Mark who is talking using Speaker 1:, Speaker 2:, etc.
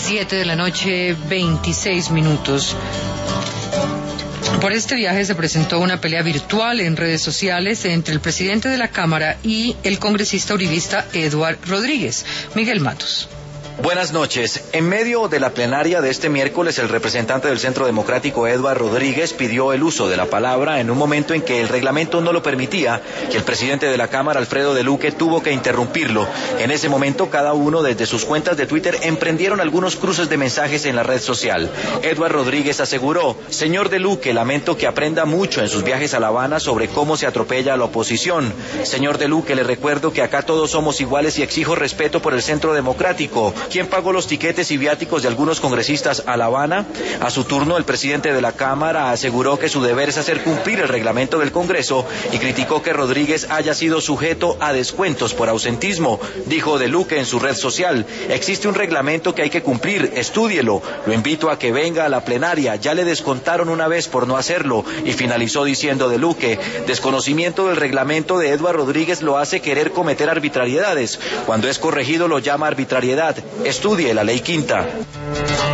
Speaker 1: 7 de la noche, 26 minutos. Por este viaje se presentó una pelea virtual en redes sociales entre el presidente de la Cámara y el congresista uribista Eduard Rodríguez. Miguel Matos.
Speaker 2: Buenas noches. En medio de la plenaria de este miércoles, el representante del Centro Democrático, Eduard Rodríguez, pidió el uso de la palabra en un momento en que el reglamento no lo permitía, que el presidente de la Cámara, Alfredo de Luque, tuvo que interrumpirlo. En ese momento, cada uno desde sus cuentas de Twitter emprendieron algunos cruces de mensajes en la red social. Eduard Rodríguez aseguró: señor de Luque, lamento que aprenda mucho en sus viajes a La Habana sobre cómo se atropella a la oposición. Señor de Luque, le recuerdo que acá todos somos iguales y exijo respeto por el Centro Democrático. ¿Quién pagó los tiquetes y viáticos de algunos congresistas a La Habana? A su turno, el presidente de la Cámara aseguró que su deber es hacer cumplir el reglamento del Congreso y criticó que Rodríguez haya sido sujeto a descuentos por ausentismo. Dijo de Luque en su red social: existe un reglamento que hay que cumplir, estúdielo. Lo invito a que venga a la plenaria, ya le descontaron una vez por no hacerlo. Y finalizó diciendo de Luque: desconocimiento del reglamento de Eduard Rodríguez lo hace querer cometer arbitrariedades. Cuando es corregido lo llama arbitrariedad. Estudie la ley quinta.